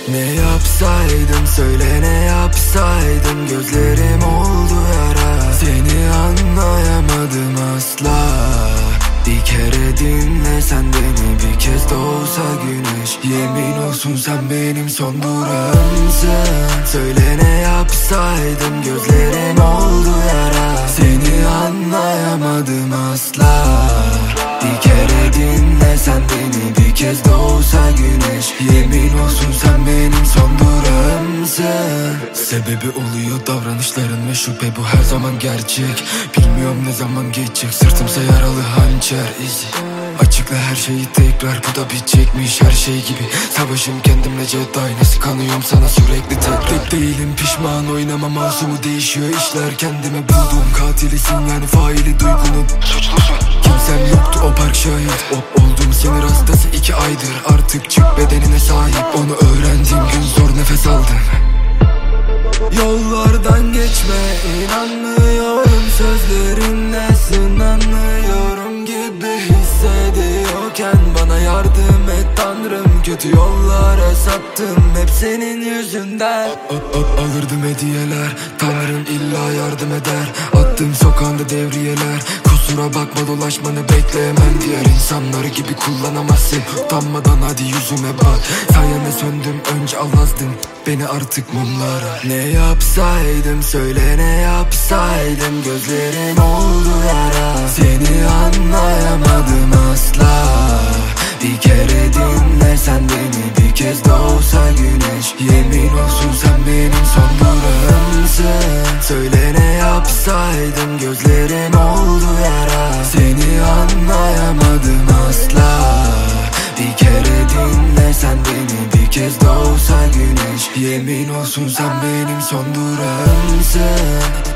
Ne yapsaydım söyle, ne yapsaydım, gözlerim oldu yara. Seni anlayamadım asla. Bir kere dinle sen beni, bir kez de olsa güneş. Yemin olsun sen benim son durağımsın. Söyle ne yapsaydım, gözlerim oldu yara. Seni anlayamadım asla. Bir kere dinle sen beni, bir kez de olsa güneş. Yemin olsun sen benim son durağımsın. Sebebi oluyor davranışların ve şüphe, bu her zaman gerçek. Bilmiyorum ne zaman geçecek, sırtımsa yaralı hançer izi. Açıkla her şeyi tekrar, bu da bitecekmiş her şey gibi. Savaşım kendimle Jedi, nasıl kanıyorum sana sürekli tek değilim pişman, oynama masumu, değişiyor işler. Kendime buldum katilisin, yani faili duygunun. Suçlusun. Kimsem yoktu o park şahit. Oldum sinir hastası 2 aydır. Artık çık bedenine sahip. Onu öğrendiğim gün zor nefes aldım. Yollardan geçme, inanmıyorum sözlerinle, sınanıyorum gibi hissediyorken bana yardım et Tanrım. Kötü yollara saptım hep senin yüzünden. Alırdım hediyeler, Tanrım illa yardım eder. Attım sokağında devriyeler, kusura bakma dolaşmanı bekleyemem. Diğer insanları gibi kullanamazsın. Utanmadan hadi yüzüme bak. Sayende söndüm, önce alazdım beni artık mumlara. Ne yapsaydım söyle, ne yapsaydım, gözlerim oldu yara. Seni anlayamadım asla. Bir kere dinle sen beni, bir kez de olsa güneş. Yemin olsun sen benim son durağımsın. Söyle ne yapsaydım, gözlerim oldu yara. Seni anlayamadım asla. Bir kere dinle sen beni, bir kez de olsa güneş. Yemin olsun sen benim son durağımsın.